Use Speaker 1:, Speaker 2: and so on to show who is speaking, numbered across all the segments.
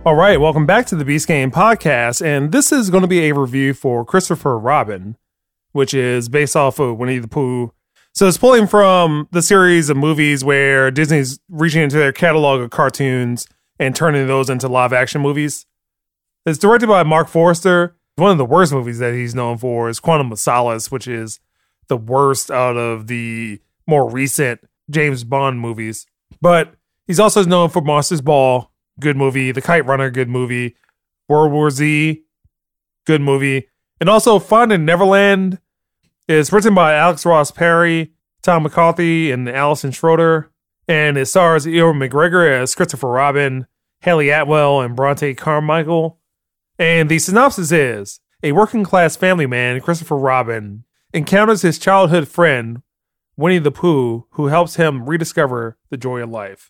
Speaker 1: All right, welcome back to the Beast Game podcast, and this is going to be a review for Christopher Robin, which is based off of Winnie the Pooh. So it's pulling from the series of movies where Disney's reaching into their catalog of cartoons and turning those into live-action movies. It's directed by Mark Forster. One of the worst movies that he's known for is Quantum of Solace, which is the worst out of the more recent James Bond movies. But he's also known for Monsters Ball, good movie. The Kite Runner, good movie. World War Z, good movie. And also Finding Neverland is written by Alex Ross Perry, Tom McCarthy, and Alison Schroeder. And it stars Ewan McGregor as Christopher Robin, Haley Atwell, and Bronte Carmichael. And the synopsis is, a working-class family man, Christopher Robin, encounters his childhood friend, Winnie the Pooh, who helps him rediscover the joy of life.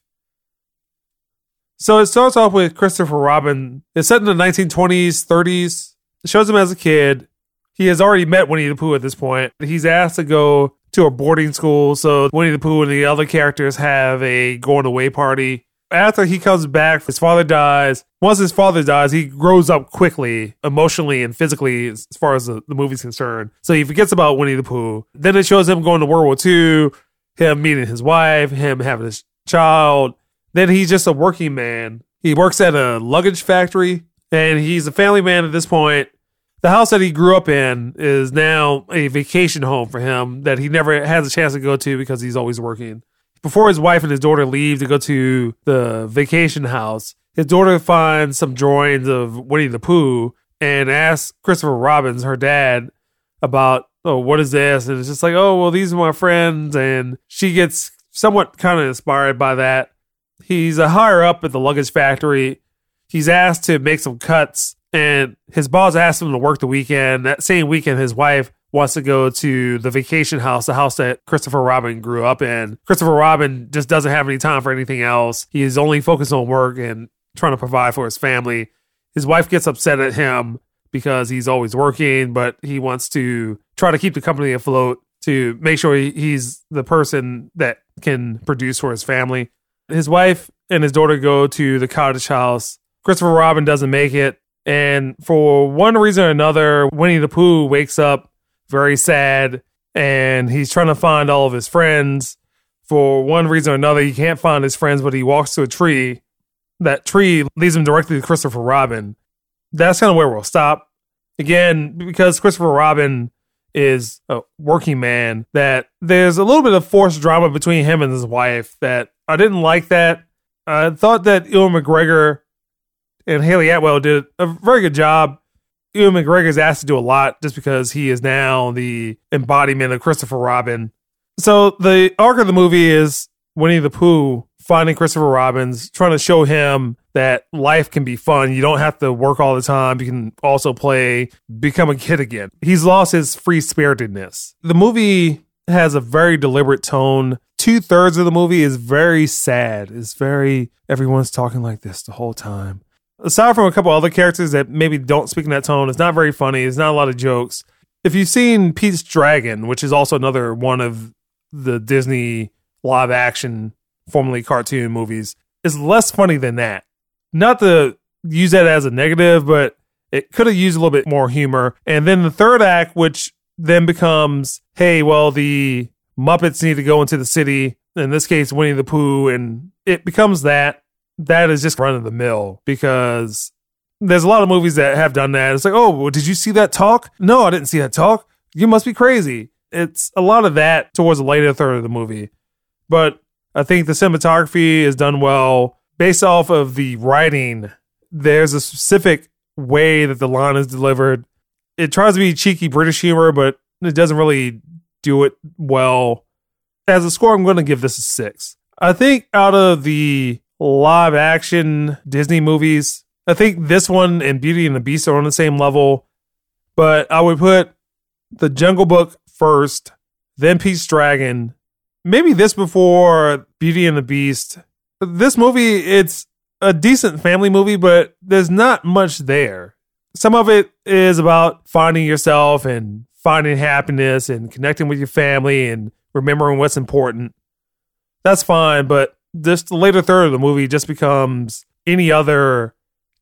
Speaker 1: So it starts off with Christopher Robin. It's set in the 1920s, 30s. It shows him as a kid. He has already met Winnie the Pooh at this point. He's asked to go to a boarding school, so Winnie the Pooh and the other characters have a going-away party. After he comes back, his father dies. Once his father dies, he grows up quickly, emotionally and physically, as far as the movie's concerned. So he forgets about Winnie the Pooh. Then it shows him going to World War II, him meeting his wife, him having his child. Then he's just a working man. He works at a luggage factory, and he's a family man at this point. The house that he grew up in is now a vacation home for him that he never has a chance to go to because he's always working. Before his wife and his daughter leave to go to the vacation house, his daughter finds some drawings of Winnie the Pooh and asks Christopher Robin, her dad, about, oh, what is this? And it's just like, oh, well, these are my friends. And she gets somewhat kind of inspired by that. He's a higher up at the luggage factory. He's asked to make some cuts, and his boss asked him to work the weekend. That same weekend, his wife wants to go to the vacation house, the house that Christopher Robin grew up in. Christopher Robin just doesn't have any time for anything else. He is only focused on work and trying to provide for his family. His wife gets upset at him because he's always working, but he wants to try to keep the company afloat to make sure he's the person that can produce for his family. His wife and his daughter go to the cottage house. Christopher Robin doesn't make it. And for one reason or another, Winnie the Pooh wakes up very sad, and he's trying to find all of his friends. For one reason or another, he can't find his friends, but he walks to a tree. That tree leads him directly to Christopher Robin. That's kind of where we'll stop. Again, because Christopher Robin is a working man, that there's a little bit of forced drama between him and his wife that I didn't like that. I thought that Ewan McGregor and Haley Atwell did a very good job. Ewan McGregor is asked to do a lot just because he is now the embodiment of Christopher Robin. So the arc of the movie is Winnie the Pooh finding Christopher Robin's, trying to show him that life can be fun. You don't have to work all the time. You can also play, become a kid again. He's lost his free-spiritedness. The movie has a very deliberate tone. 2/3 of the movie is very sad. It's very, everyone's talking like this the whole time. Aside from a couple other characters that maybe don't speak in that tone, it's not very funny. It's not a lot of jokes. If you've seen Pete's Dragon, which is also another one of the Disney live action, formerly cartoon movies, it's less funny than that. Not to use that as a negative, but it could have used a little bit more humor. And then the third act, which then becomes, hey, well, the Muppets need to go into the city. In this case, Winnie the Pooh. And it becomes that. That is just run of the mill, because there's a lot of movies that have done that. It's like, oh, well, did you see that talk? No, I didn't see that talk. You must be crazy. It's a lot of that towards the later third of the movie. But I think the cinematography is done well. Based off of the writing, there's a specific way that the line is delivered. It tries to be cheeky British humor, but it doesn't really do it well. As a score, I'm going to give this a 6. I think out of the live action Disney movies, I think this one and Beauty and the Beast are on the same level, but I would put The Jungle Book first, then Pete's Dragon, maybe this before Beauty and the Beast. This movie, it's a decent family movie, but there's not much there. Some of it is about finding yourself and finding happiness and connecting with your family and remembering what's important. That's fine, but this the later third of the movie just becomes any other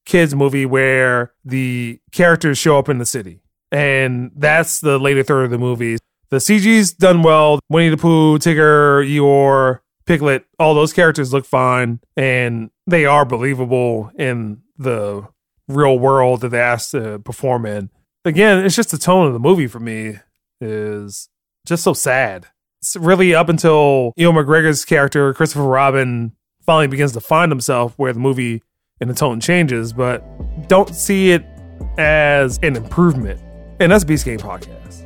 Speaker 1: kids movie where the characters show up in the city. And that's the later third of the movie. The CG's done well. Winnie the Pooh, Tigger, Eeyore, Piglet, all those characters look fine. And they are believable in the real world that they asked to perform in. Again, it's just the tone of the movie for me is just so sad. It's really up until Ewan McGregor's character, Christopher Robin, finally begins to find himself where the movie and the tone changes, but don't see it as an improvement. And that's Beast Game Podcast.